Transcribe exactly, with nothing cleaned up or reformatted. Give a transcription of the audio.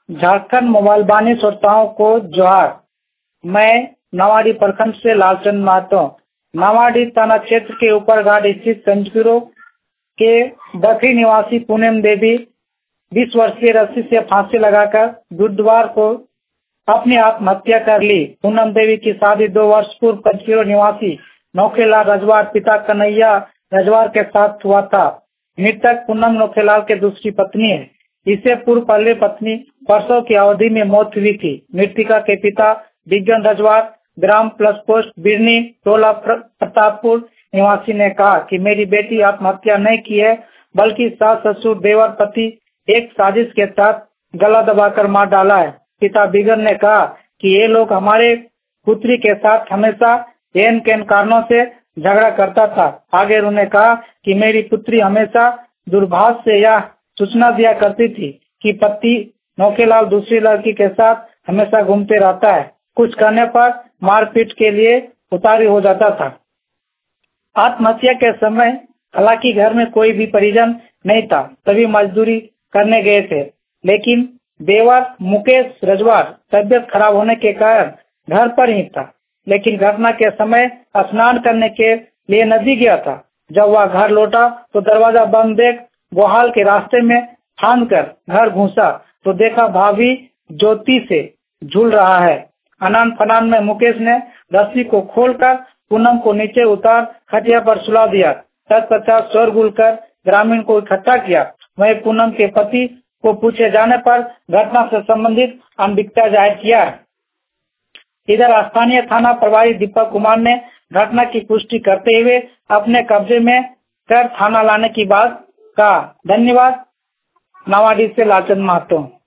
Jharkhand mobile वाणी श्रोताओं को जोहार। मैं नावाडी प्रखंड से लालचंद महतो। नावाडी थाना क्षेत्र के ऊपर घाट स्थित संजगिरो के बखरी निवासी पूनम देवी बीस वर्षीय रस्सी से फांसी लगाकर बुधवार को अपनी आत्महत्या कर ली। पूनम देवी की शादी दो वर्ष पूर्व पंचगिरो निवासी नौखेलाल रजवार पिता कन्हैया रजवार के साथ हुआ था। मृतक पूनम नौखेलाल के दूसरी पत्नी है। इससे पूर्व पहले पत्नी परसों की अवधि में मौत हुई थी। मृतिका के पिता विज्ञान रजवार ग्राम प्लस पोस्ट बिरनी टोला प्रतापपुर निवासी ने कहा कि मेरी बेटी आत्महत्या नहीं की है, बल्कि सास ससुर देवर पति एक साजिश के तहत गला दबाकर मार डाला है। पिता बिगन ने कहा कि ये लोग हमारे पुत्री के साथ हमेशा एन केन कारणों से झगड़ा करता था। आगे उन्होंने कहा कि मेरी पुत्री हमेशा दुर्भाष से यह सूचना दिया करती थी कि पति नौखेलाल दूसरी लड़की के साथ हमेशा घूमते रहता है। कुछ करने पर मारपीट के लिए उतारू हो जाता था। आत्महत्या के समय हालांकि घर में कोई भी परिजन नहीं था, तभी मजदूरी करने गए थे, लेकिन देवर मुकेश रजवार तबियत खराब होने के कारण घर पर ही था। लेकिन घटना के समय स्नान करने के लिए नदी गया था। जब वह घर लौटा तो दरवाजा बंद देख गोहाल के रास्ते में फांद कर घर घुसा तो देखा भाभी ज्योति से झूल रहा है। अनान फनान में मुकेश ने रस्सी को खोलकर पूनम को नीचे उतार खटिया पर सुला दिया। तत्पश्चात शोरगुल कर ग्रामीण को इकट्ठा किया। वहीं पूनम के पति को पूछे जाने पर घटना से संबंधित अनभिज्ञता जाहिर किया। इधर स्थानीय थाना प्रभारी दीपक कुमार ने घटना की पुष्टि करते हुए अपने कब्जे में कर थाना लाने की बात कहा। धन्यवाद। नावाडी से लालचंद महतो।